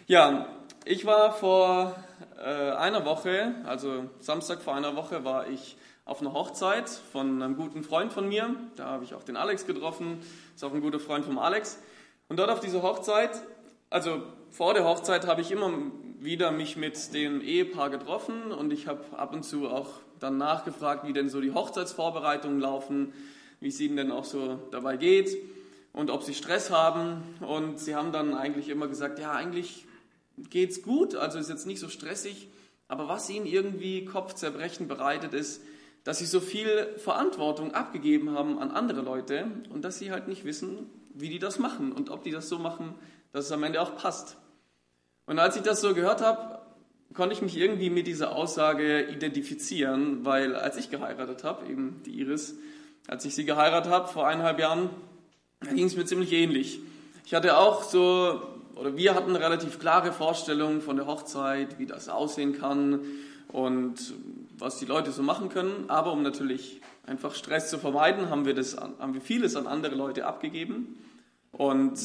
Ja, ich war vor einer Woche, also Samstag vor einer Woche, war ich auf einer Hochzeit von einem guten Freund von mir. Da habe ich auch den Alex getroffen, ist auch ein guter Freund vom Alex. Und dort auf dieser Hochzeit, also vor der Hochzeit, habe ich immer wieder mich mit dem Ehepaar getroffen und ich habe ab und zu auch dann nachgefragt, wie denn so die Hochzeitsvorbereitungen laufen, wie es ihnen denn auch so dabei geht und ob sie Stress haben. Und sie haben dann eigentlich immer gesagt, ja, eigentlich geht's gut, also ist jetzt nicht so stressig, aber was ihnen irgendwie Kopfzerbrechen bereitet ist, dass sie so viel Verantwortung abgegeben haben an andere Leute und dass sie halt nicht wissen, wie die das machen und ob die das so machen, dass es am Ende auch passt. Und als ich das so gehört habe, konnte ich mich irgendwie mit dieser Aussage identifizieren, weil als ich geheiratet habe, eben die Iris, als ich sie geheiratet habe vor 1,5 Jahren, da ging es mir ziemlich ähnlich. Ich hatte auch so, oder wir hatten eine relativ klare Vorstellung von der Hochzeit, wie das aussehen kann und was die Leute so machen können. Aber um natürlich einfach Stress zu vermeiden, haben wir vieles an andere Leute abgegeben und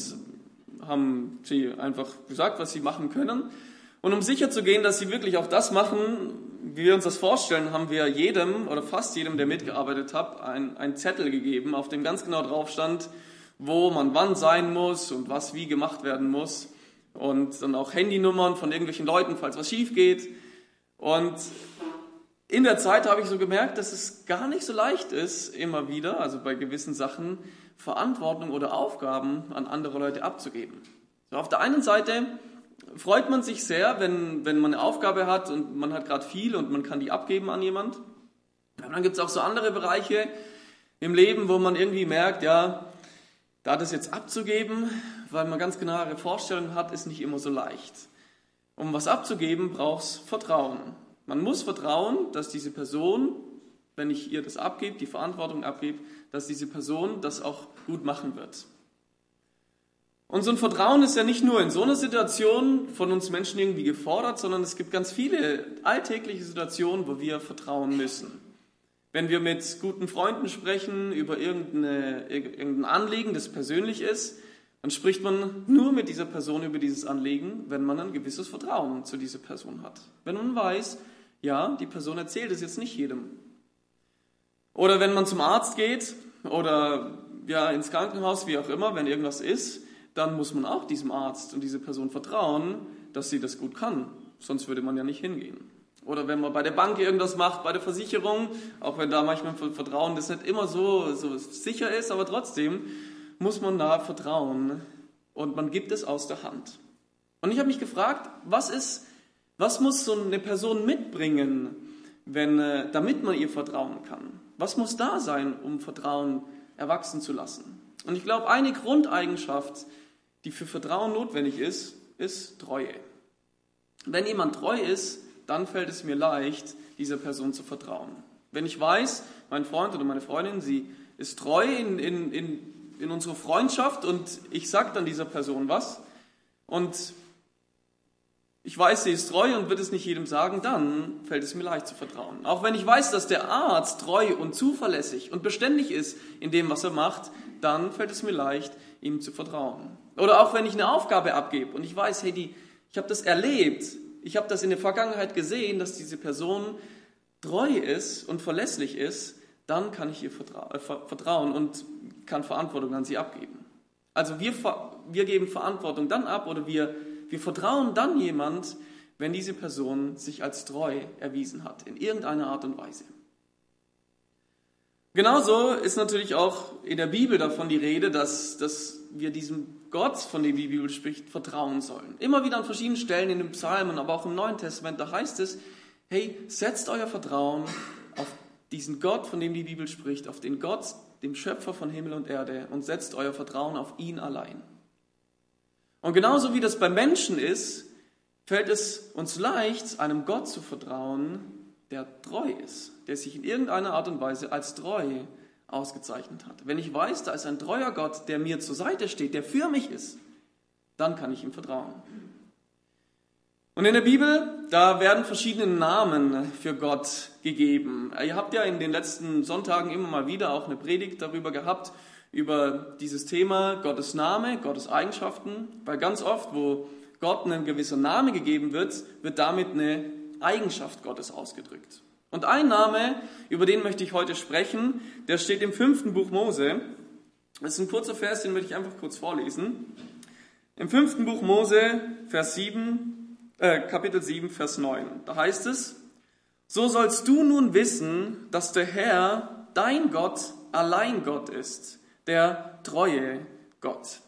haben sie einfach gesagt, was sie machen können. Und um sicher zu gehen, dass sie wirklich auch das machen, wie wir uns das vorstellen, haben wir jedem oder fast jedem, der mitgearbeitet hat, einen Zettel gegeben, auf dem ganz genau drauf stand, wo man wann sein muss und was wie gemacht werden muss. Und dann auch Handynummern von irgendwelchen Leuten, falls was schief geht. Und in der Zeit habe ich so gemerkt, dass es gar nicht so leicht ist, immer wieder, also bei gewissen Sachen, Verantwortung oder Aufgaben an andere Leute abzugeben. So, auf der einen Seite freut man sich sehr, wenn man eine Aufgabe hat und man hat gerade viel und man kann die abgeben an jemand. Und dann gibt es auch so andere Bereiche im Leben, wo man irgendwie merkt, ja, da das jetzt abzugeben, weil man ganz genaue Vorstellungen hat, ist nicht immer so leicht. Um was abzugeben, braucht es Vertrauen. Man muss vertrauen, dass diese Person, wenn ich ihr das abgebe, die Verantwortung abgebe, dass diese Person das auch gut machen wird. Und so ein Vertrauen ist ja nicht nur in so einer Situation von uns Menschen irgendwie gefordert, sondern es gibt ganz viele alltägliche Situationen, wo wir vertrauen müssen. Wenn wir mit guten Freunden sprechen über irgendein Anliegen, das persönlich ist, dann spricht man nur mit dieser Person über dieses Anliegen, wenn man ein gewisses Vertrauen zu dieser Person hat. Wenn man weiß, ja, die Person erzählt es jetzt nicht jedem. Oder wenn man zum Arzt geht oder ja, ins Krankenhaus, wie auch immer, wenn irgendwas ist, dann muss man auch diesem Arzt und dieser Person vertrauen, dass sie das gut kann. Sonst würde man ja nicht hingehen. Oder wenn man bei der Bank irgendwas macht, bei der Versicherung, auch wenn da manchmal Vertrauen das nicht immer so sicher ist, aber trotzdem muss man da vertrauen und man gibt es aus der Hand. Und ich habe mich gefragt, was muss so eine Person mitbringen, damit man ihr vertrauen kann? Was muss da sein, um Vertrauen erwachsen zu lassen? Und ich glaube, eine Grundeigenschaft, die für Vertrauen notwendig ist, ist Treue. Wenn jemand treu ist, dann fällt es mir leicht, dieser Person zu vertrauen. Wenn ich weiß, mein Freund oder meine Freundin, sie ist treu in unserer Freundschaft und ich sage dann dieser Person was und ich weiß, sie ist treu und wird es nicht jedem sagen, dann fällt es mir leicht zu vertrauen. Auch wenn ich weiß, dass der Arzt treu und zuverlässig und beständig ist in dem, was er macht, dann fällt es mir leicht, ihm zu vertrauen. Oder auch wenn ich eine Aufgabe abgebe und ich weiß, hey, ich habe das erlebt, ich habe das in der Vergangenheit gesehen, dass diese Person treu ist und verlässlich ist, dann kann ich ihr vertrauen und kann Verantwortung an sie abgeben. Also wir geben Verantwortung dann ab oder wir vertrauen dann jemand, wenn diese Person sich als treu erwiesen hat, in irgendeiner Art und Weise. Genauso ist natürlich auch in der Bibel davon die Rede, dass wir diesem Gott, von dem die Bibel spricht, vertrauen sollen. Immer wieder an verschiedenen Stellen in den Psalmen, aber auch im Neuen Testament, da heißt es, hey, setzt euer Vertrauen auf diesen Gott, von dem die Bibel spricht, auf den Gott, dem Schöpfer von Himmel und Erde und setzt euer Vertrauen auf ihn allein. Und genauso wie das bei Menschen ist, fällt es uns leicht, einem Gott zu vertrauen, der treu ist, der sich in irgendeiner Art und Weise als treu ausgezeichnet hat. Wenn ich weiß, da ist ein treuer Gott, der mir zur Seite steht, der für mich ist, dann kann ich ihm vertrauen. Und in der Bibel, da werden verschiedene Namen für Gott gegeben. Ihr habt ja in den letzten Sonntagen immer mal wieder auch eine Predigt darüber gehabt, über dieses Thema Gottes Name, Gottes Eigenschaften, weil ganz oft, wo Gott ein gewisser Name gegeben wird, wird damit eine Eigenschaft Gottes ausgedrückt. Und ein Name, über den möchte ich heute sprechen, der steht im 5. Buch Mose. Das ist ein kurzer Vers, den möchte ich einfach kurz vorlesen. Im 5. Buch Mose, Kapitel 7, Vers 9. Da heißt es: So sollst du nun wissen, dass der Herr, dein Gott, allein Gott ist, der treue Gott.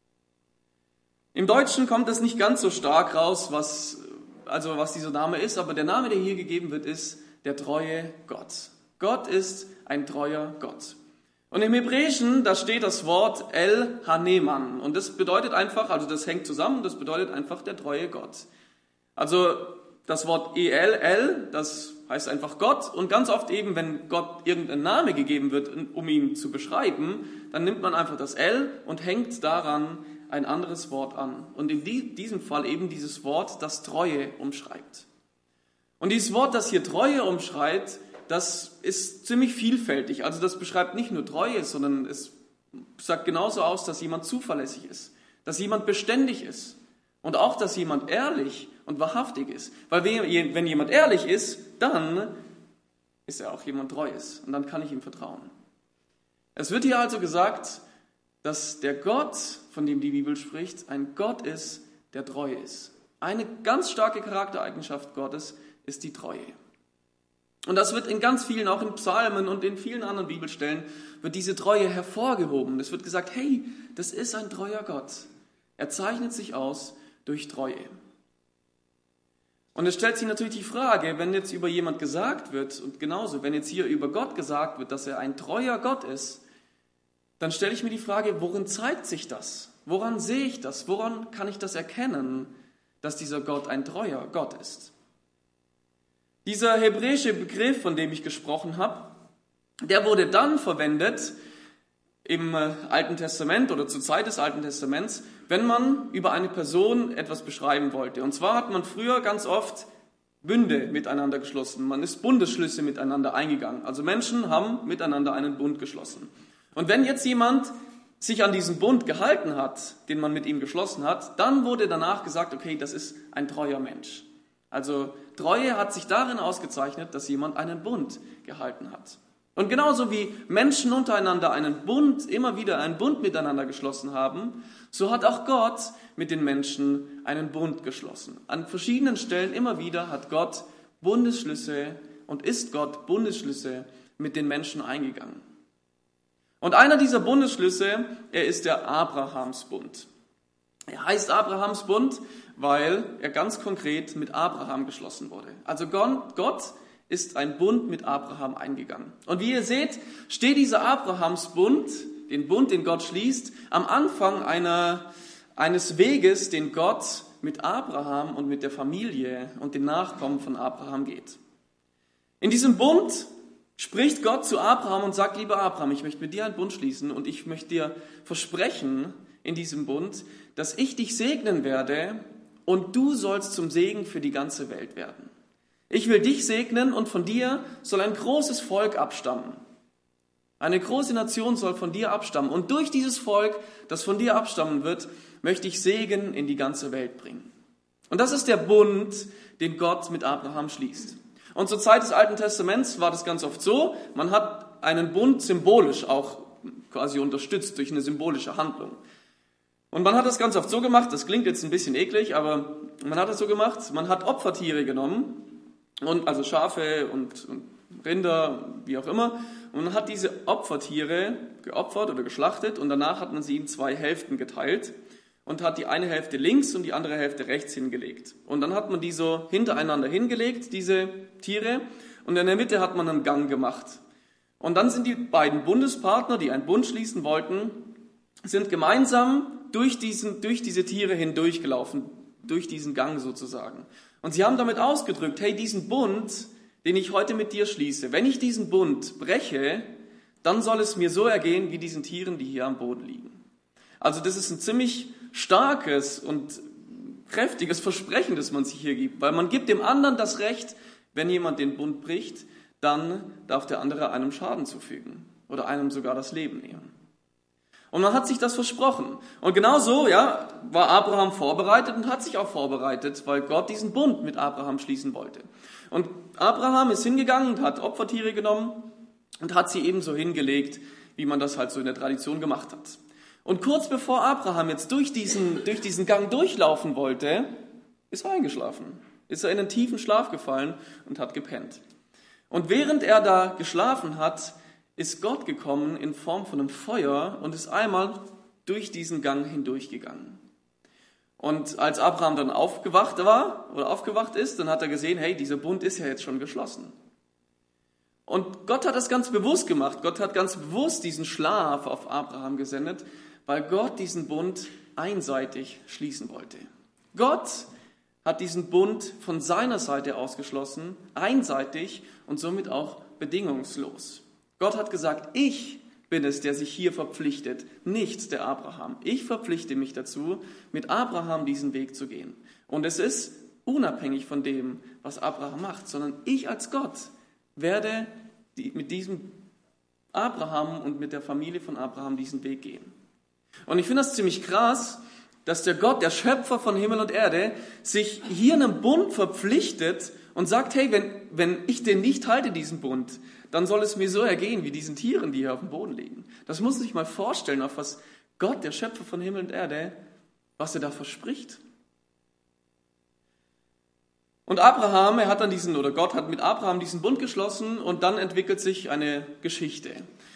Im Deutschen kommt es nicht ganz so stark raus, was dieser Name ist, aber der Name, der hier gegeben wird, ist der treue Gott. Gott ist ein treuer Gott. Und im Hebräischen, da steht das Wort El Haneman. Und das bedeutet einfach, also das hängt zusammen, das bedeutet einfach der treue Gott. Also das Wort El, das heißt einfach Gott. Und ganz oft eben, wenn Gott irgendein Name gegeben wird, um ihn zu beschreiben, dann nimmt man einfach das El und hängt daran ein anderes Wort an. Und in diesem Fall eben dieses Wort, das Treue umschreibt. Und dieses Wort, das hier Treue umschreibt, das ist ziemlich vielfältig. Also das beschreibt nicht nur Treue, sondern es sagt genauso aus, dass jemand zuverlässig ist, dass jemand beständig ist und auch, dass jemand ehrlich und wahrhaftig ist. Weil wenn jemand ehrlich ist, dann ist er auch jemand Treues und dann kann ich ihm vertrauen. Es wird hier also gesagt, dass der Gott, von dem die Bibel spricht, ein Gott ist, der treu ist. Eine ganz starke Charaktereigenschaft Gottes ist die Treue. Und das wird in ganz vielen, auch in Psalmen und in vielen anderen Bibelstellen, wird diese Treue hervorgehoben. Es wird gesagt, hey, das ist ein treuer Gott. Er zeichnet sich aus durch Treue. Und es stellt sich natürlich die Frage, wenn jetzt über jemand gesagt wird, und genauso, wenn jetzt hier über Gott gesagt wird, dass er ein treuer Gott ist, dann stelle ich mir die Frage, worin zeigt sich das? Woran sehe ich das? Woran kann ich das erkennen, dass dieser Gott ein treuer Gott ist? Dieser hebräische Begriff, von dem ich gesprochen habe, der wurde dann verwendet im Alten Testament oder zur Zeit des Alten Testaments, wenn man über eine Person etwas beschreiben wollte. Und zwar hat man früher ganz oft Bünde miteinander geschlossen. Man ist Bundesschlüsse miteinander eingegangen. Also Menschen haben miteinander einen Bund geschlossen. Und wenn jetzt jemand sich an diesen Bund gehalten hat, den man mit ihm geschlossen hat, dann wurde danach gesagt, okay, das ist ein treuer Mensch. Also Treue hat sich darin ausgezeichnet, dass jemand einen Bund gehalten hat. Und genauso wie Menschen untereinander immer wieder einen Bund miteinander geschlossen haben, so hat auch Gott mit den Menschen einen Bund geschlossen. An verschiedenen Stellen immer wieder hat Gott Bundesschlüsse und ist Gott Bundesschlüsse mit den Menschen eingegangen. Und einer dieser Bundesschlüsse, er ist der Abrahamsbund. Er heißt Abrahamsbund, weil er ganz konkret mit Abraham geschlossen wurde. Also Gott ist ein Bund mit Abraham eingegangen. Und wie ihr seht, steht dieser Abrahamsbund, den Bund, den Gott schließt, am Anfang eines Weges, den Gott mit Abraham und mit der Familie und den Nachkommen von Abraham geht. In diesem Bund spricht Gott zu Abraham und sagt, lieber Abraham, ich möchte mit dir einen Bund schließen und ich möchte dir versprechen in diesem Bund, dass ich dich segnen werde und du sollst zum Segen für die ganze Welt werden. Ich will dich segnen und von dir soll ein großes Volk abstammen. Eine große Nation soll von dir abstammen und durch dieses Volk, das von dir abstammen wird, möchte ich Segen in die ganze Welt bringen. Und das ist der Bund, den Gott mit Abraham schließt. Und zur Zeit des Alten Testaments war das ganz oft so, man hat einen Bund symbolisch auch quasi unterstützt durch eine symbolische Handlung. Und man hat das ganz oft so gemacht, das klingt jetzt ein bisschen eklig, aber man hat das so gemacht, man hat Opfertiere genommen, also Schafe und Rinder, wie auch immer, und man hat diese Opfertiere geopfert oder geschlachtet und danach hat man sie in 2 Hälften geteilt und hat die eine Hälfte links und die andere Hälfte rechts hingelegt. Und dann hat man die so hintereinander hingelegt, diese Tiere, und in der Mitte hat man einen Gang gemacht. Und dann sind die beiden Bundespartner, die einen Bund schließen wollten, sind gemeinsam durch diese Tiere hindurchgelaufen, durch diesen Gang sozusagen. Und sie haben damit ausgedrückt, hey, diesen Bund, den ich heute mit dir schließe, wenn ich diesen Bund breche, dann soll es mir so ergehen wie diesen Tieren, die hier am Boden liegen. Also das ist ein ziemlich starkes und kräftiges Versprechen, das man sich hier gibt, weil man gibt dem anderen das Recht, wenn jemand den Bund bricht, dann darf der andere einem Schaden zufügen oder einem sogar das Leben nehmen. Und man hat sich das versprochen. Und genauso, war Abraham vorbereitet und hat sich auch vorbereitet, weil Gott diesen Bund mit Abraham schließen wollte. Und Abraham ist hingegangen und hat Opfertiere genommen und hat sie ebenso hingelegt, wie man das halt so in der Tradition gemacht hat. Und kurz bevor Abraham jetzt durch diesen Gang durchlaufen wollte, ist er eingeschlafen. Ist er in einen tiefen Schlaf gefallen und hat gepennt. Und während er da geschlafen hat, ist Gott gekommen in Form von einem Feuer und ist einmal durch diesen Gang hindurchgegangen. Und als Abraham dann aufgewacht ist, dann hat er gesehen, hey, dieser Bund ist ja jetzt schon geschlossen. Und Gott hat das ganz bewusst gemacht. Gott hat ganz bewusst diesen Schlaf auf Abraham gesendet, weil Gott diesen Bund einseitig schließen wollte. Gott hat diesen Bund von seiner Seite aus geschlossen, einseitig und somit auch bedingungslos. Gott hat gesagt, ich bin es, der sich hier verpflichtet, nicht der Abraham. Ich verpflichte mich dazu, mit Abraham diesen Weg zu gehen. Und es ist unabhängig von dem, was Abraham macht, sondern ich als Gott werde mit diesem Abraham und mit der Familie von Abraham diesen Weg gehen. Und ich finde das ziemlich krass, dass der Gott, der Schöpfer von Himmel und Erde, sich hier einem Bund verpflichtet und sagt, hey, wenn ich den nicht halte, diesen Bund, dann soll es mir so ergehen wie diesen Tieren, die hier auf dem Boden liegen. Das muss man sich mal vorstellen, auf was Gott, der Schöpfer von Himmel und Erde, was er da verspricht. Und Gott hat mit Abraham diesen Bund geschlossen und dann entwickelt sich eine Geschichte.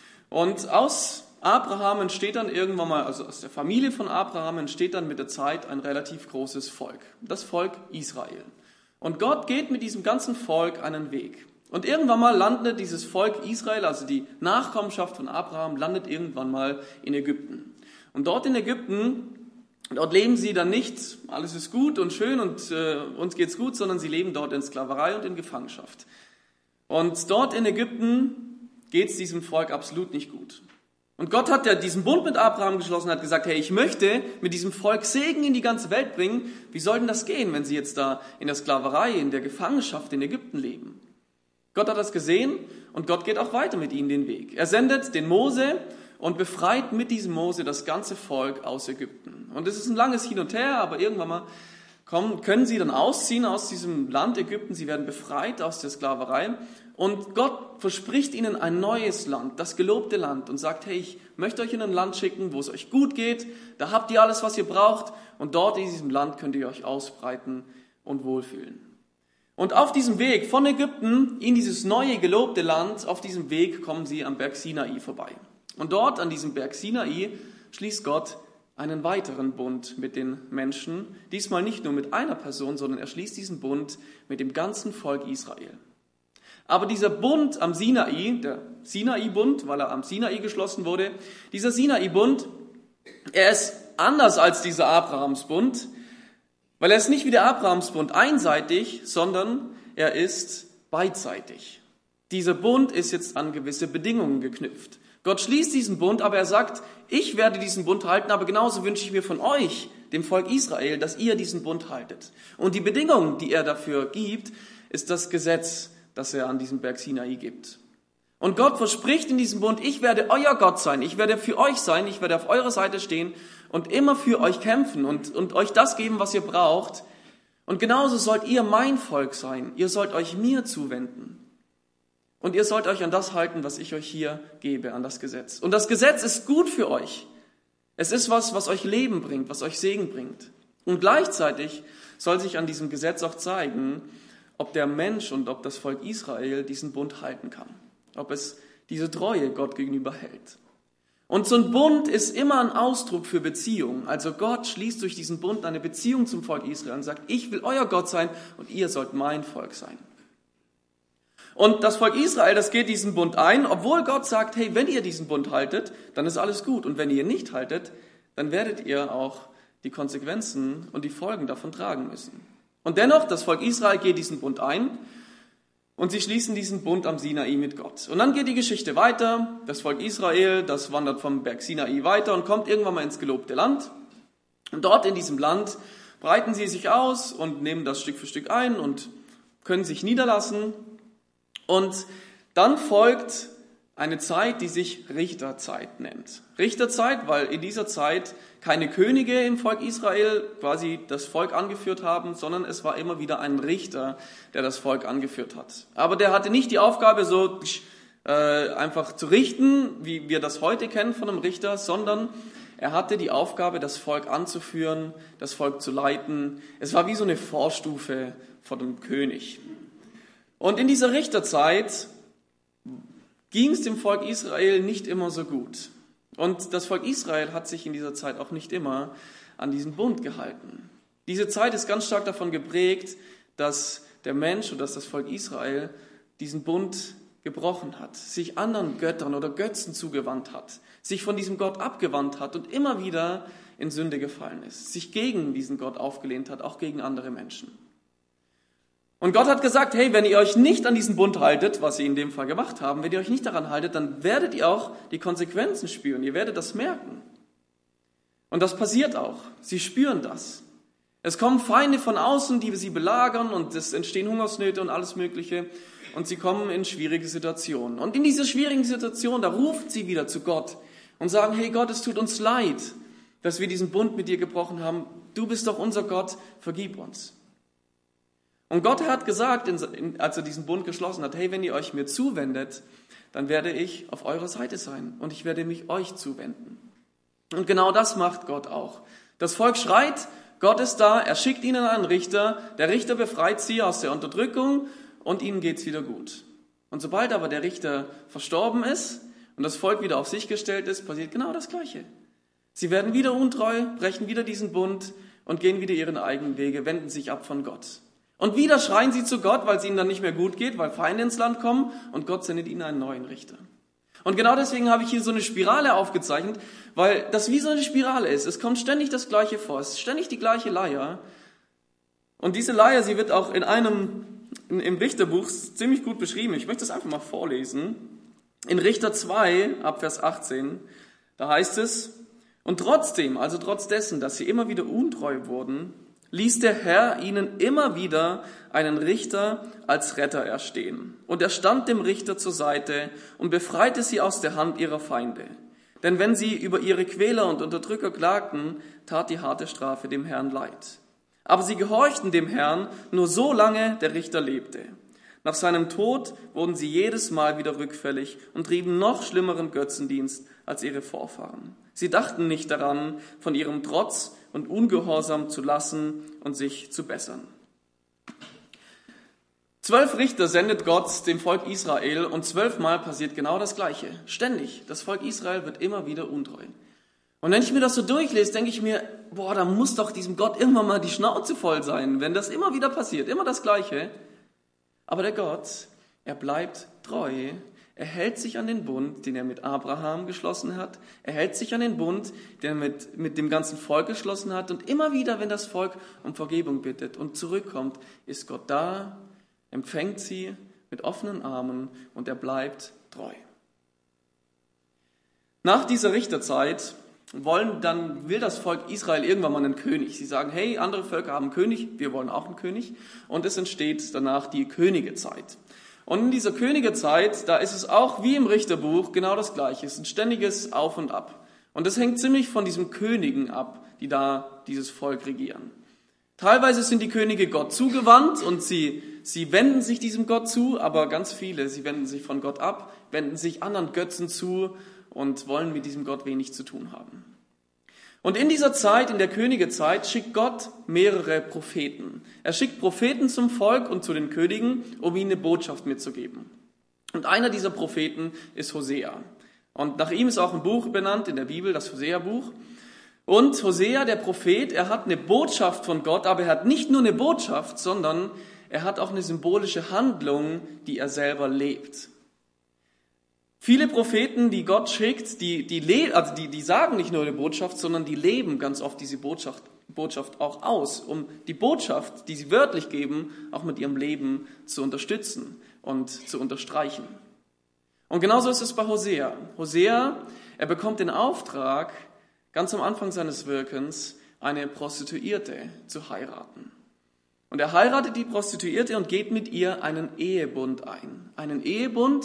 Und aus Abraham entsteht dann irgendwann mal, also aus der Familie von Abraham entsteht dann mit der Zeit ein relativ großes Volk. Das Volk Israel. Und Gott geht mit diesem ganzen Volk einen Weg. Und irgendwann mal landet dieses Volk Israel, also die Nachkommenschaft von Abraham, landet irgendwann mal in Ägypten. Und dort in Ägypten, dort leben sie dann nicht, alles ist gut und schön und uns geht's gut, sondern sie leben dort in Sklaverei und in Gefangenschaft. Und dort in Ägypten geht's diesem Volk absolut nicht gut. Und Gott hat ja diesen Bund mit Abraham geschlossen, hat gesagt, hey, ich möchte mit diesem Volk Segen in die ganze Welt bringen. Wie soll denn das gehen, wenn sie jetzt da in der Sklaverei, in der Gefangenschaft in Ägypten leben? Gott hat das gesehen und Gott geht auch weiter mit ihnen den Weg. Er sendet den Mose und befreit mit diesem Mose das ganze Volk aus Ägypten. Und es ist ein langes Hin und Her, aber irgendwann mal können sie dann ausziehen aus diesem Land Ägypten. Sie werden befreit aus der Sklaverei. Und Gott verspricht ihnen ein neues Land, das gelobte Land, und sagt, hey, ich möchte euch in ein Land schicken, wo es euch gut geht. Da habt ihr alles, was ihr braucht. Und dort in diesem Land könnt ihr euch ausbreiten und wohlfühlen. Und auf diesem Weg von Ägypten in dieses neue gelobte Land, auf diesem Weg kommen sie am Berg Sinai vorbei. Und dort an diesem Berg Sinai schließt Gott einen weiteren Bund mit den Menschen. Diesmal nicht nur mit einer Person, sondern er schließt diesen Bund mit dem ganzen Volk Israel. Aber dieser Bund am Sinai, der Sinai-Bund, weil er am Sinai geschlossen wurde, dieser Sinai-Bund, er ist anders als dieser Abrahamsbund, weil er ist nicht wie der Abrahamsbund einseitig, sondern er ist beidseitig. Dieser Bund ist jetzt an gewisse Bedingungen geknüpft. Gott schließt diesen Bund, aber er sagt, ich werde diesen Bund halten, aber genauso wünsche ich mir von euch, dem Volk Israel, dass ihr diesen Bund haltet. Und die Bedingung, die er dafür gibt, ist das Gesetz, das er an diesem Berg Sinai gibt. Und Gott verspricht in diesem Bund, ich werde euer Gott sein, ich werde für euch sein, ich werde auf eurer Seite stehen und immer für euch kämpfen und euch das geben, was ihr braucht. Und genauso sollt ihr mein Volk sein, ihr sollt euch mir zuwenden. Und ihr sollt euch an das halten, was ich euch hier gebe, an das Gesetz. Und das Gesetz ist gut für euch. Es ist was euch Leben bringt, was euch Segen bringt. Und gleichzeitig soll sich an diesem Gesetz auch zeigen, ob der Mensch und ob das Volk Israel diesen Bund halten kann. Ob es diese Treue Gott gegenüber hält. Und so ein Bund ist immer ein Ausdruck für Beziehung. Also Gott schließt durch diesen Bund eine Beziehung zum Volk Israel und sagt, ich will euer Gott sein und ihr sollt mein Volk sein. Und das Volk Israel, das geht diesen Bund ein, obwohl Gott sagt, hey, wenn ihr diesen Bund haltet, dann ist alles gut. Und wenn ihr ihn nicht haltet, dann werdet ihr auch die Konsequenzen und die Folgen davon tragen müssen. Und dennoch, das Volk Israel geht diesen Bund ein und sie schließen diesen Bund am Sinai mit Gott. Und dann geht die Geschichte weiter. Das Volk Israel, das wandert vom Berg Sinai weiter und kommt irgendwann mal ins gelobte Land. Und dort in diesem Land breiten sie sich aus und nehmen das Stück für Stück ein und können sich niederlassen. Und dann folgt eine Zeit, die sich Richterzeit nennt. Richterzeit, weil in dieser Zeit keine Könige im Volk Israel quasi das Volk angeführt haben, sondern es war immer wieder ein Richter, der das Volk angeführt hat. Aber der hatte nicht die Aufgabe, so einfach zu richten, wie wir das heute kennen von einem Richter, sondern er hatte die Aufgabe, das Volk anzuführen, das Volk zu leiten. Es war wie so eine Vorstufe vor dem König. Und in dieser Richterzeit ging es dem Volk Israel nicht immer so gut. Und das Volk Israel hat sich in dieser Zeit auch nicht immer an diesen Bund gehalten. Diese Zeit ist ganz stark davon geprägt, dass der Mensch oder dass das Volk Israel diesen Bund gebrochen hat, sich anderen Göttern oder Götzen zugewandt hat, sich von diesem Gott abgewandt hat und immer wieder in Sünde gefallen ist, sich gegen diesen Gott aufgelehnt hat, auch gegen andere Menschen. Und Gott hat gesagt, hey, wenn ihr euch nicht an diesen Bund haltet, was sie in dem Fall gemacht haben, wenn ihr euch nicht daran haltet, dann werdet ihr auch die Konsequenzen spüren, ihr werdet das merken. Und das passiert auch, sie spüren das. Es kommen Feinde von außen, die sie belagern und es entstehen Hungersnöte und alles Mögliche und sie kommen in schwierige Situationen. Und in dieser schwierigen Situation, da rufen sie wieder zu Gott und sagen, hey Gott, es tut uns leid, dass wir diesen Bund mit dir gebrochen haben. Du bist doch unser Gott, vergib uns. Und Gott hat gesagt, als er diesen Bund geschlossen hat, hey, wenn ihr euch mir zuwendet, dann werde ich auf eurer Seite sein und ich werde mich euch zuwenden. Und genau das macht Gott auch. Das Volk schreit, Gott ist da, er schickt ihnen einen Richter, der Richter befreit sie aus der Unterdrückung und ihnen geht's wieder gut. Und sobald aber der Richter verstorben ist und das Volk wieder auf sich gestellt ist, passiert genau das Gleiche. Sie werden wieder untreu, brechen wieder diesen Bund und gehen wieder ihren eigenen Wege, wenden sich ab von Gott. Und wieder schreien sie zu Gott, weil es ihnen dann nicht mehr gut geht, weil Feinde ins Land kommen und Gott sendet ihnen einen neuen Richter. Und genau deswegen habe ich hier so eine Spirale aufgezeichnet, weil das wie so eine Spirale ist. Es kommt ständig das Gleiche vor, es ist ständig die gleiche Leier. Und diese Leier, sie wird auch im Richterbuch ziemlich gut beschrieben. Ich möchte es einfach mal vorlesen. In Richter 2, ab Vers 18, da heißt es, und trotzdem, also trotz dessen, dass sie immer wieder untreu wurden, ließ der Herr ihnen immer wieder einen Richter als Retter erstehen. Und er stand dem Richter zur Seite und befreite sie aus der Hand ihrer Feinde. Denn wenn sie über ihre Quäler und Unterdrücker klagten, tat die harte Strafe dem Herrn leid. Aber sie gehorchten dem Herrn nur so lange der Richter lebte. Nach seinem Tod wurden sie jedes Mal wieder rückfällig und trieben noch schlimmeren Götzendienst als ihre Vorfahren. Sie dachten nicht daran, von ihrem Trotz und Ungehorsam zu lassen und sich zu bessern. 12 Richter sendet Gott dem Volk Israel und 12 Mal passiert genau das Gleiche. Ständig. Das Volk Israel wird immer wieder untreu. Und wenn ich mir das so durchlese, denke ich mir, da muss doch diesem Gott irgendwann mal die Schnauze voll sein, wenn das immer wieder passiert, immer das Gleiche. Aber der Gott, er bleibt treu. Er hält sich an den Bund, den er mit Abraham geschlossen hat. Er hält sich an den Bund, den er mit dem ganzen Volk geschlossen hat. Und immer wieder, wenn das Volk um Vergebung bittet und zurückkommt, ist Gott da, empfängt sie mit offenen Armen und er bleibt treu. Nach dieser Richterzeit will das Volk Israel irgendwann mal einen König. Sie sagen, hey, andere Völker haben einen König, wir wollen auch einen König. Und es entsteht danach die Königezeit. Und in dieser Königezeit, da ist es auch wie im Richterbuch genau das Gleiche. Es ist ein ständiges Auf und Ab. Und das hängt ziemlich von diesen Königen ab, die da dieses Volk regieren. Teilweise sind die Könige Gott zugewandt und sie wenden sich diesem Gott zu, aber ganz viele, sie wenden sich von Gott ab, wenden sich anderen Götzen zu und wollen mit diesem Gott wenig zu tun haben. Und in dieser Zeit, in der Königezeit, schickt Gott mehrere Propheten. Er schickt Propheten zum Volk und zu den Königen, um ihnen eine Botschaft mitzugeben. Und einer dieser Propheten ist Hosea. Und nach ihm ist auch ein Buch benannt in der Bibel, das Hosea-Buch. Und Hosea, der Prophet, er hat eine Botschaft von Gott, aber er hat nicht nur eine Botschaft, sondern er hat auch eine symbolische Handlung, die er selber lebt. Viele Propheten, die Gott schickt, die sagen nicht nur eine Botschaft, sondern die leben ganz oft diese Botschaft auch aus, um die Botschaft, die sie wörtlich geben, auch mit ihrem Leben zu unterstützen und zu unterstreichen. Und genauso ist es bei Hosea. Hosea, er bekommt den Auftrag, ganz am Anfang seines Wirkens, eine Prostituierte zu heiraten. Und er heiratet die Prostituierte und geht mit ihr einen Ehebund ein. Einen Ehebund,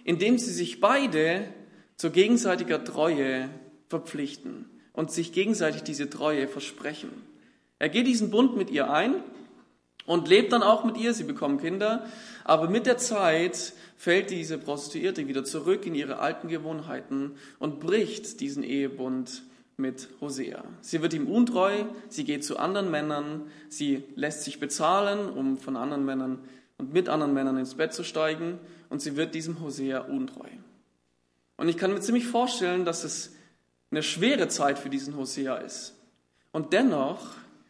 indem sie sich beide zur gegenseitiger Treue verpflichten und sich gegenseitig diese Treue versprechen. Er geht diesen Bund mit ihr ein und lebt dann auch mit ihr, sie bekommen Kinder, aber mit der Zeit fällt diese Prostituierte wieder zurück in ihre alten Gewohnheiten und bricht diesen Ehebund mit Hosea. Sie wird ihm untreu, sie geht zu anderen Männern, sie lässt sich bezahlen, um von anderen Männern und mit anderen Männern ins Bett zu steigen, und sie wird diesem Hosea untreu. Und ich kann mir ziemlich vorstellen, dass es eine schwere Zeit für diesen Hosea ist. Und dennoch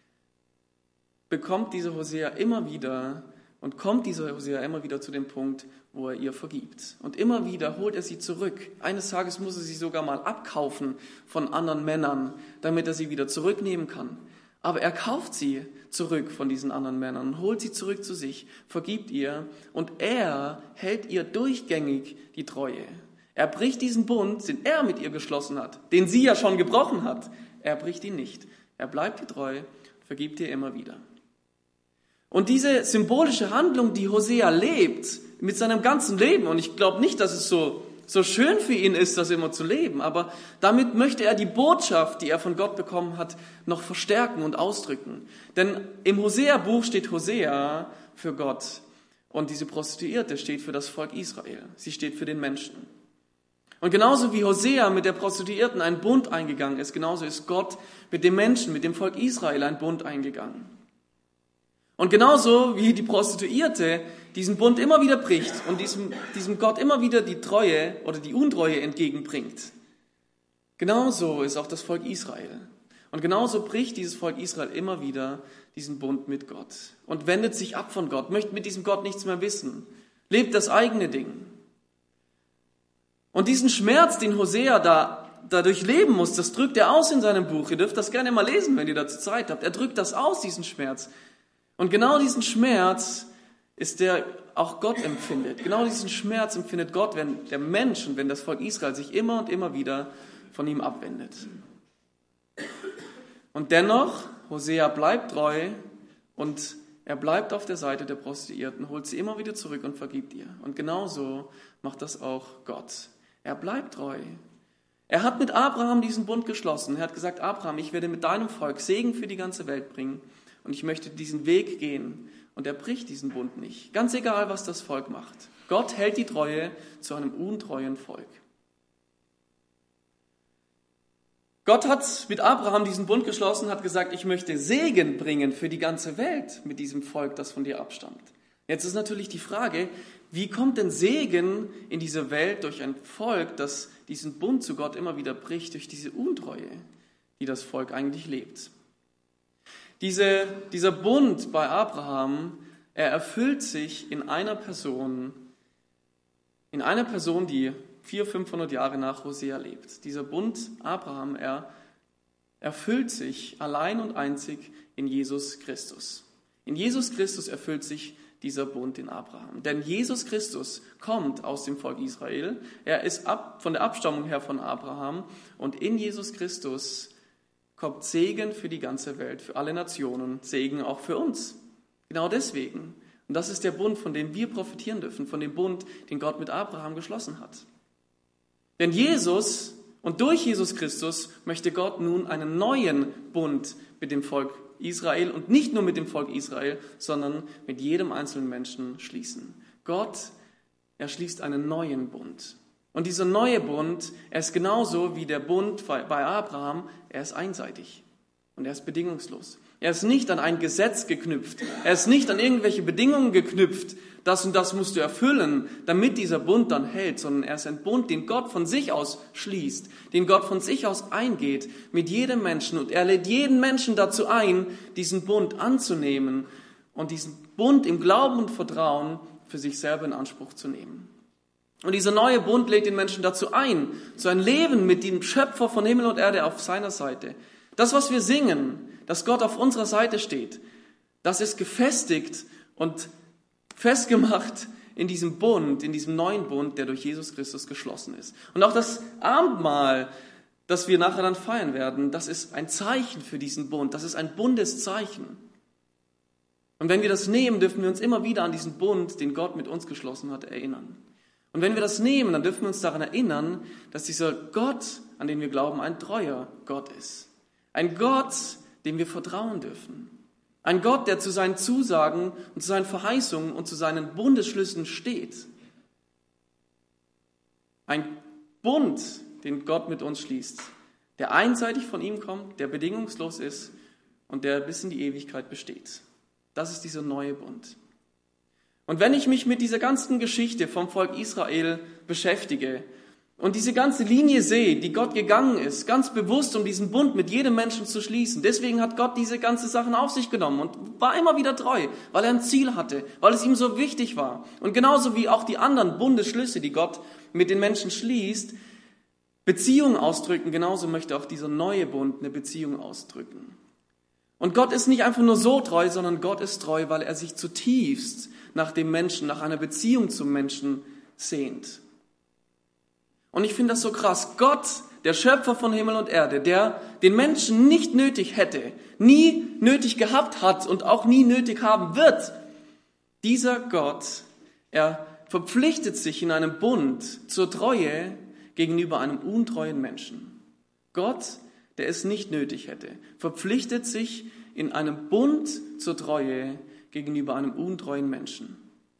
kommt dieser Hosea immer wieder zu dem Punkt, wo er ihr vergibt. Und immer wieder holt er sie zurück. Eines Tages muss er sie sogar mal abkaufen von anderen Männern, damit er sie wieder zurücknehmen kann. Aber er kauft sie zurück von diesen anderen Männern, holt sie zurück zu sich, vergibt ihr, und er hält ihr durchgängig die Treue. Er bricht diesen Bund, den er mit ihr geschlossen hat, den sie ja schon gebrochen hat. Er bricht ihn nicht. Er bleibt ihr treu, vergibt ihr immer wieder. Und diese symbolische Handlung, die Hosea lebt, mit seinem ganzen Leben, und ich glaube nicht, dass es so schön für ihn ist, das immer zu leben, aber damit möchte er die Botschaft, die er von Gott bekommen hat, noch verstärken und ausdrücken. Denn im Hosea-Buch steht Hosea für Gott und diese Prostituierte steht für das Volk Israel. Sie steht für den Menschen. Und genauso wie Hosea mit der Prostituierten einen Bund eingegangen ist, genauso ist Gott mit dem Menschen, mit dem Volk Israel einen Bund eingegangen. Und genauso wie die Prostituierte diesen Bund immer wieder bricht und diesem Gott immer wieder die Treue oder die Untreue entgegenbringt, genauso ist auch das Volk Israel. Und genauso bricht dieses Volk Israel immer wieder diesen Bund mit Gott und wendet sich ab von Gott, möchte mit diesem Gott nichts mehr wissen, lebt das eigene Ding. Und diesen Schmerz, den Hosea dadurch leben muss, das drückt er aus in seinem Buch. Ihr dürft das gerne mal lesen, wenn ihr dazu Zeit habt. Er drückt das aus, diesen Schmerz. Und genau diesen Schmerz ist der auch Gott empfindet. Genau diesen Schmerz empfindet Gott, wenn der Mensch und wenn das Volk Israel sich immer und immer wieder von ihm abwendet. Und dennoch, Hosea bleibt treu und er bleibt auf der Seite der Prostituierten, holt sie immer wieder zurück und vergibt ihr. Und genauso macht das auch Gott. Er bleibt treu. Er hat mit Abraham diesen Bund geschlossen. Er hat gesagt, Abraham, ich werde mit deinem Volk Segen für die ganze Welt bringen. Und ich möchte diesen Weg gehen. Und er bricht diesen Bund nicht. Ganz egal, was das Volk macht. Gott hält die Treue zu einem untreuen Volk. Gott hat mit Abraham diesen Bund geschlossen, hat gesagt, ich möchte Segen bringen für die ganze Welt mit diesem Volk, das von dir abstammt. Jetzt ist natürlich die Frage, wie kommt denn Segen in diese Welt durch ein Volk, das diesen Bund zu Gott immer wieder bricht, durch diese Untreue, die das Volk eigentlich lebt? Dieser Bund bei Abraham, er erfüllt sich in einer Person, die 400-500 Jahre nach Hosea lebt. Dieser Bund Abraham, er erfüllt sich allein und einzig in Jesus Christus. In Jesus Christus erfüllt sich dieser Bund in Abraham. Denn Jesus Christus kommt aus dem Volk Israel. Er ist von der Abstammung her von Abraham. Und in Jesus Christus kommt Segen für die ganze Welt, für alle Nationen, Segen auch für uns. Genau deswegen. Und das ist der Bund, von dem wir profitieren dürfen, von dem Bund, den Gott mit Abraham geschlossen hat. Denn Jesus und durch Jesus Christus möchte Gott nun einen neuen Bund mit dem Volk Israel und nicht nur mit dem Volk Israel, sondern mit jedem einzelnen Menschen schließen. Gott, er schließt einen neuen Bund. Und dieser neue Bund, er ist genauso wie der Bund bei Abraham, er ist einseitig und er ist bedingungslos. Er ist nicht an ein Gesetz geknüpft, er ist nicht an irgendwelche Bedingungen geknüpft, das und das musst du erfüllen, damit dieser Bund dann hält, sondern er ist ein Bund, den Gott von sich aus schließt, den Gott von sich aus eingeht mit jedem Menschen und er lädt jeden Menschen dazu ein, diesen Bund anzunehmen und diesen Bund im Glauben und Vertrauen für sich selber in Anspruch zu nehmen. Und dieser neue Bund lädt den Menschen dazu ein, zu einem Leben mit dem Schöpfer von Himmel und Erde auf seiner Seite. Das, was wir singen, dass Gott auf unserer Seite steht, das ist gefestigt und festgemacht in diesem Bund, in diesem neuen Bund, der durch Jesus Christus geschlossen ist. Und auch das Abendmahl, das wir nachher dann feiern werden, das ist ein Zeichen für diesen Bund. Das ist ein Bundeszeichen. Und wenn wir das nehmen, dürfen wir uns immer wieder an diesen Bund, den Gott mit uns geschlossen hat, erinnern. Und wenn wir das nehmen, dann dürfen wir uns daran erinnern, dass dieser Gott, an den wir glauben, ein treuer Gott ist. Ein Gott, dem wir vertrauen dürfen. Ein Gott, der zu seinen Zusagen und zu seinen Verheißungen und zu seinen Bundesschlüssen steht. Ein Bund, den Gott mit uns schließt, der einseitig von ihm kommt, der bedingungslos ist und der bis in die Ewigkeit besteht. Das ist dieser neue Bund. Und wenn ich mich mit dieser ganzen Geschichte vom Volk Israel beschäftige und diese ganze Linie sehe, die Gott gegangen ist, ganz bewusst, um diesen Bund mit jedem Menschen zu schließen, deswegen hat Gott diese ganzen Sachen auf sich genommen und war immer wieder treu, weil er ein Ziel hatte, weil es ihm so wichtig war. Und genauso wie auch die anderen Bundesschlüsse, die Gott mit den Menschen schließt, Beziehungen ausdrücken, genauso möchte auch dieser neue Bund eine Beziehung ausdrücken. Und Gott ist nicht einfach nur so treu, sondern Gott ist treu, weil er sich zutiefst nach dem Menschen, nach einer Beziehung zum Menschen sehnt. Und ich finde das so krass. Gott, der Schöpfer von Himmel und Erde, der den Menschen nicht nötig hätte, nie nötig gehabt hat und auch nie nötig haben wird, dieser Gott, er verpflichtet sich in einem Bund zur Treue gegenüber einem untreuen Menschen. Gott, der es nicht nötig hätte, verpflichtet sich in einem Bund zur Treue gegenüber einem untreuen Menschen.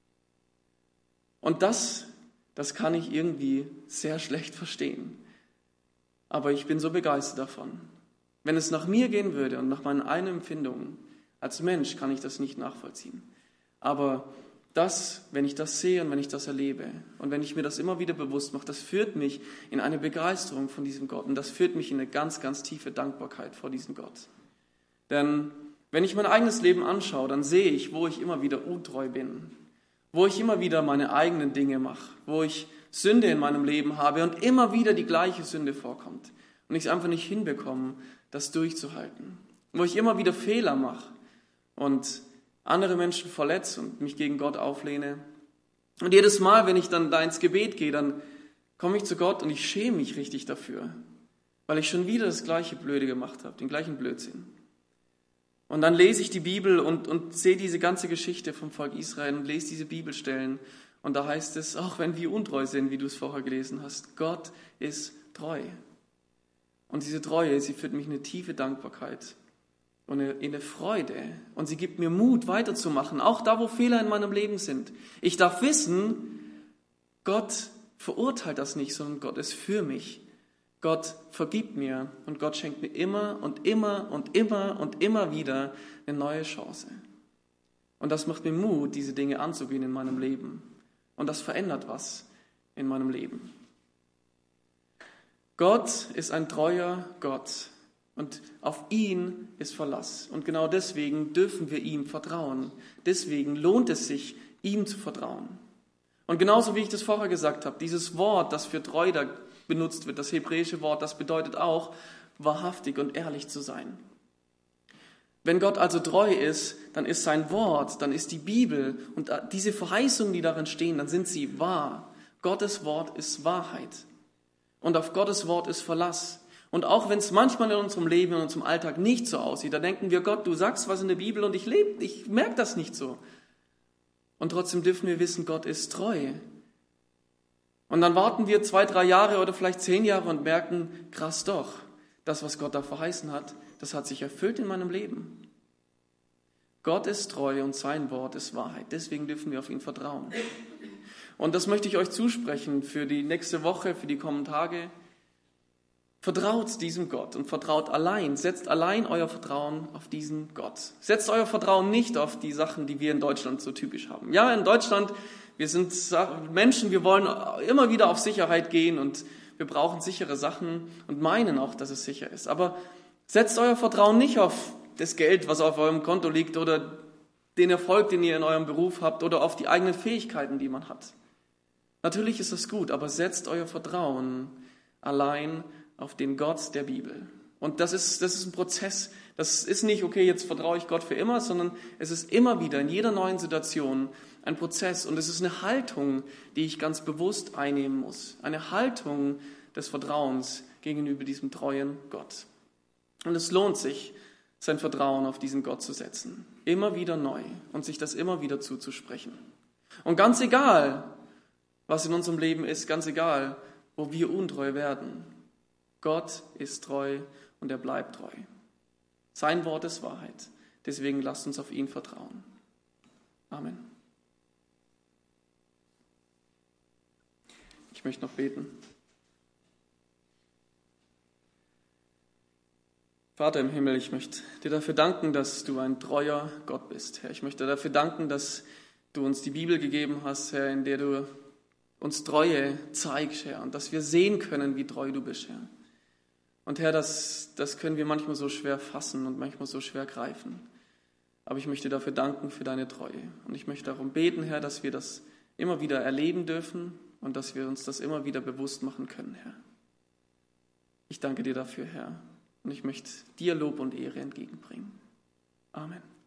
Und das kann ich irgendwie sehr schlecht verstehen. Aber ich bin so begeistert davon. Wenn es nach mir gehen würde und nach meinen eigenen Empfindungen, als Mensch kann ich das nicht nachvollziehen. Aber das, wenn ich das sehe und wenn ich das erlebe und wenn ich mir das immer wieder bewusst mache, das führt mich in eine Begeisterung von diesem Gott und das führt mich in eine ganz, ganz tiefe Dankbarkeit vor diesem Gott. Denn wenn ich mein eigenes Leben anschaue, dann sehe ich, wo ich immer wieder untreu bin, wo ich immer wieder meine eigenen Dinge mache, wo ich Sünde in meinem Leben habe und immer wieder die gleiche Sünde vorkommt und ich es einfach nicht hinbekomme, das durchzuhalten, wo ich immer wieder Fehler mache und andere Menschen verletze und mich gegen Gott auflehne. Und jedes Mal, wenn ich dann da ins Gebet gehe, dann komme ich zu Gott und ich schäme mich richtig dafür, weil ich schon wieder das gleiche Blöde gemacht habe, den gleichen Blödsinn. Und dann lese ich die Bibel und sehe diese ganze Geschichte vom Volk Israel und lese diese Bibelstellen. Und da heißt es, auch wenn wir untreu sind, wie du es vorher gelesen hast, Gott ist treu. Und diese Treue, sie führt mich in eine tiefe Dankbarkeit und in eine Freude. Und sie gibt mir Mut, weiterzumachen, auch da, wo Fehler in meinem Leben sind. Ich darf wissen, Gott verurteilt das nicht, sondern Gott ist für mich. Gott vergibt mir und Gott schenkt mir immer und immer und immer und immer wieder eine neue Chance. Und das macht mir Mut, diese Dinge anzugehen in meinem Leben. Und das verändert was in meinem Leben. Gott ist ein treuer Gott und auf ihn ist Verlass. Und genau deswegen dürfen wir ihm vertrauen. Deswegen lohnt es sich, ihm zu vertrauen. Und genauso wie ich das vorher gesagt habe, dieses Wort, das für treu da benutzt wird, das hebräische Wort, das bedeutet auch, wahrhaftig und ehrlich zu sein. Wenn Gott also treu ist, dann ist sein Wort, dann ist die Bibel und diese Verheißungen, die darin stehen, dann sind sie wahr. Gottes Wort ist Wahrheit. Und auf Gottes Wort ist Verlass. Und auch wenn es manchmal in unserem Leben, in unserem Alltag nicht so aussieht, da denken wir, Gott, du sagst was in der Bibel und ich merke das nicht so. Und trotzdem dürfen wir wissen, Gott ist treu. Und dann warten wir 2, 3 Jahre oder vielleicht 10 Jahre und merken, krass doch, das, was Gott da verheißen hat, das hat sich erfüllt in meinem Leben. Gott ist treu und sein Wort ist Wahrheit. Deswegen dürfen wir auf ihn vertrauen. Und das möchte ich euch zusprechen für die nächste Woche, für die kommenden Tage. Vertraut diesem Gott und vertraut allein, setzt allein euer Vertrauen auf diesen Gott. Setzt euer Vertrauen nicht auf die Sachen, die wir in Deutschland so typisch haben. Ja, in Deutschland, wir sind Menschen, wir wollen immer wieder auf Sicherheit gehen und wir brauchen sichere Sachen und meinen auch, dass es sicher ist. Aber setzt euer Vertrauen nicht auf das Geld, was auf eurem Konto liegt oder den Erfolg, den ihr in eurem Beruf habt oder auf die eigenen Fähigkeiten, die man hat. Natürlich ist das gut, aber setzt euer Vertrauen allein auf den Gott der Bibel. Und das ist ein Prozess. Das ist nicht, okay, jetzt vertraue ich Gott für immer, sondern es ist immer wieder in jeder neuen Situation ein Prozess. Und es ist eine Haltung, die ich ganz bewusst einnehmen muss. Eine Haltung des Vertrauens gegenüber diesem treuen Gott. Und es lohnt sich, sein Vertrauen auf diesen Gott zu setzen. Immer wieder neu und sich das immer wieder zuzusprechen. Und ganz egal, was in unserem Leben ist, ganz egal, wo wir untreu werden. Gott ist treu und er bleibt treu. Sein Wort ist Wahrheit. Deswegen lasst uns auf ihn vertrauen. Amen. Ich möchte noch beten. Vater im Himmel, ich möchte dir dafür danken, dass du ein treuer Gott bist, Herr. Ich möchte dafür danken, dass du uns die Bibel gegeben hast, Herr, in der du uns Treue zeigst, Herr, und dass wir sehen können, wie treu du bist, Herr. Und Herr, das können wir manchmal so schwer fassen und manchmal so schwer greifen. Aber ich möchte dafür danken für deine Treue. Und ich möchte darum beten, Herr, dass wir das immer wieder erleben dürfen und dass wir uns das immer wieder bewusst machen können, Herr. Ich danke dir dafür, Herr. Und ich möchte dir Lob und Ehre entgegenbringen. Amen.